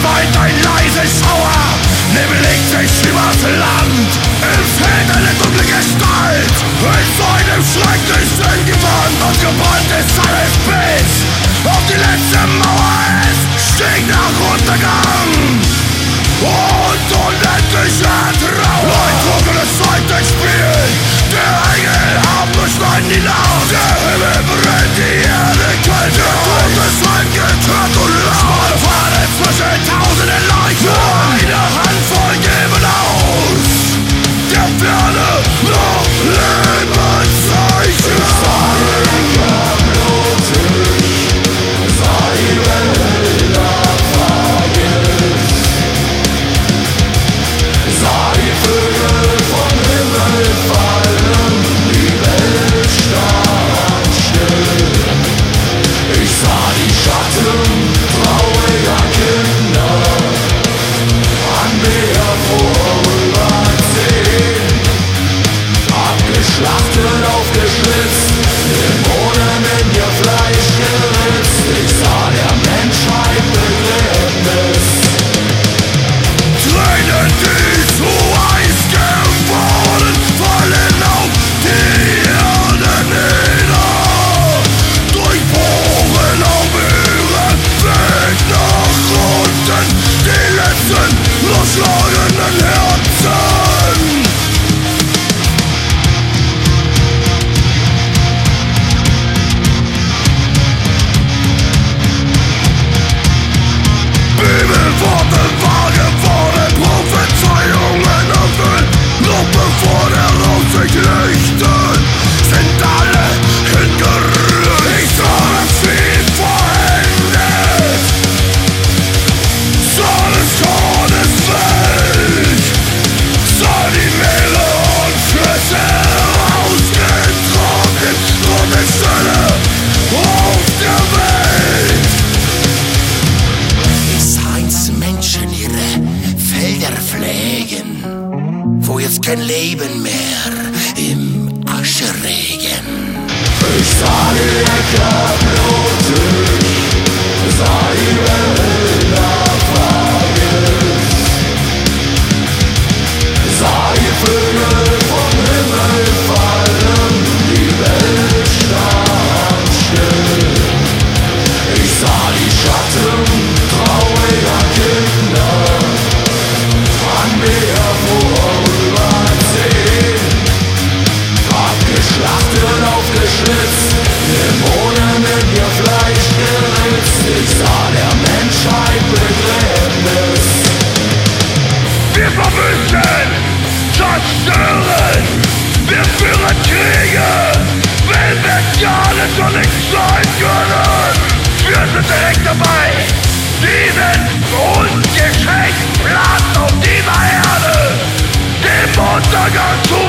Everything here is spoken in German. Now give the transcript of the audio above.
scheint ein leises Schauer, Nebel legt sich übers Land. Im Feld eine dunkle Gestalt, in seinem schrecklichsten Gewand, und gebrannt ist alles bis auf die letzte Mauer. Es stieg nach Untergang und unendlicher Trauer. Ein trunkenes Seitenspiel, der Engel abbeschneiden die Nacht. Der Himmel brennt, die Erde kalt, der Tod ist eingetört und laut. Schmale Pfade zwischen tausenden Leichen, eine Handvoll geben aus. Der Ferne noch Lebenszeichen. Ich sah die Lecker blutig, sah die Wälder vergisst, sah die Vögel vom Himmel fallen, die Welt stand still. Ich sah die Schatten trauriger Kinder an mir vorüberziehen, abgeschlachtet, aufgeschlitzt, Dämonen in ihr Fleisch geritzt. Ich sah der Menschheit Begräbnis, Tränen, die zu Eis geworden, fallen auf die Erde nieder, durchbohren auf ihren Weg nach unten die letzten losschlagenden Herzen. Bibelworte wahr geworden, Prophezeiungen erfüllt, noch bevor der Rauch sich lichtet, sind alle hingerührt. Ich sah das Spiel vollendet, sah des Todes Welt, sah die Meere und Flüsse ausgetrocknet, rote Stelle auf der Welt. Ich sah einst Menschen ihre Felder pflegen, wo jetzt kein Leben mehr im Ascheregen. Ich sah die Äcker blutig, sah die Wälder vergisst, sah die Vögel vom Himmel fallen, die Welt stand still. Ich sah die Schatten trauriger Kinder an mir vorüberziehen, abgeschlachtet, aufgeschlitzt, Dämonen in ihr Fleisch geritzt. Ich sah der Menschheit Begräbnis. Wir verwüsten, zerstören, wir führen Kriege, wenn wir alles und nichts sein können. Wir sind direkt dabei, diesen ungeschenkten Platz auf dieser Erde dem Untergang zu